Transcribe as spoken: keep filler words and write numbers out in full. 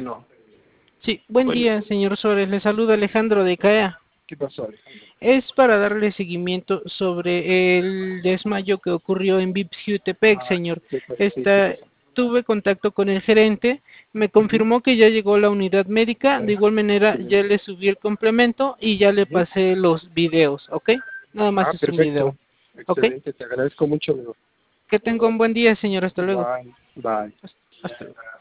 no. Sí, buen Bueno, día, señor Suárez. Le saluda Alejandro de C A E A. ¿qué pasó, Alejandro? Es para darle seguimiento sobre el desmayo que ocurrió en Vips Jutepec, Ah, señor. ¿qué pasó? Sí, ¿qué Esta, pasó? tuve contacto con el gerente, me Ujú. confirmó que ya llegó la unidad médica, de igual manera ya Excelente. le subí el complemento y ya le Ujú. pasé los videos, ¿ok? Nada más Ah, es un video, perfecto. ¿ok? Excelente, te agradezco mucho, amigo. Que tenga un buen día, señor. Hasta luego. Bye, bye. Hasta hasta luego.